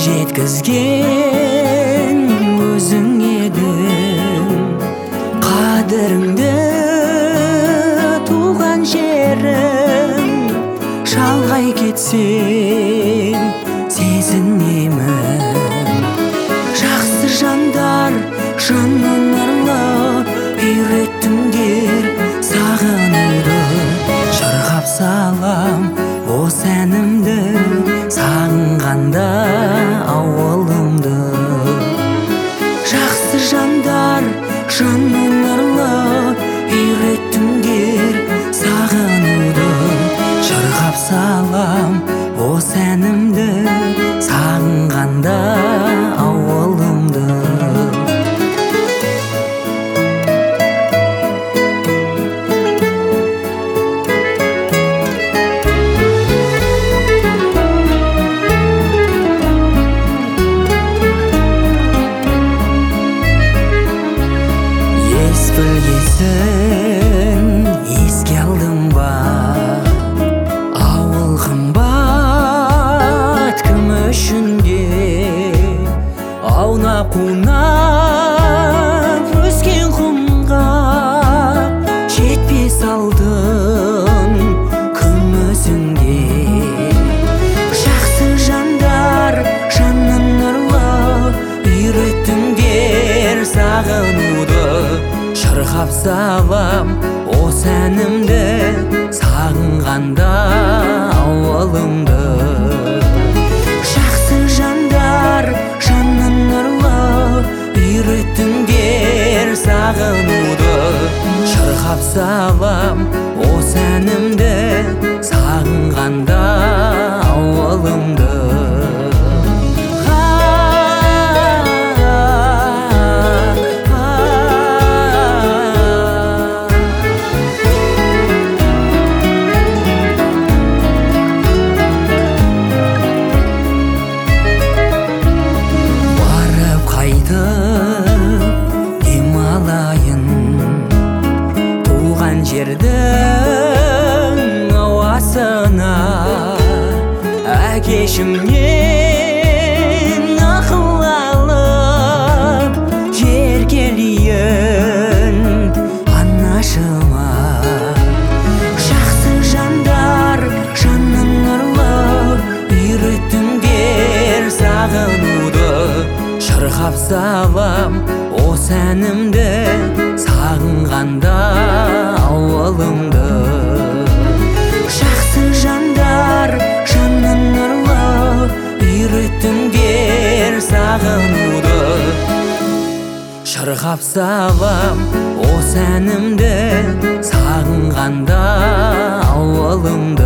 жеткізген өзің едің. Қадіріңді туған жерің, шалғай кетсең сезінемін. Жақсы жандар жаны нұрлы, үйреттіңдер сағынуды. Шырқап салам осы әнімді, сағынғанда ауылымды. Жақсы жандар жаны нұрлы, үйреттіңдер сағынуды. Шырқап салам осы әнімді, сағынғанда ауылымды. Білгесін еске алдым ба, ауыл қымбат кім үшін де. Аунап-қунап өскен құмға жетпес алтын күмісіңде. Жақсы жандар жаны нұрлы, үйреттіңдер сағынуды. Шырқап салам осы әнімді, сағынғанда ауылымды. Жақсы жандар жаны нұрлы, үйреттіңдер сағынуды. Шырқап салам осы әнімді, сағынғанда ауылымды. Туған жердің ауасына әкешімнен ақыл алып еркелейін анашыма. Жақсы жандар жаны нұрлы, үйреттіңдер сағынуды. Шырқап салам осы әнімді, сағынғанда ауылымды. Жақсы жандар жаны нұрлы, үйреттіңдер сағынуды. Шырқап салам осы әнімді, сағынғанда ауылымды.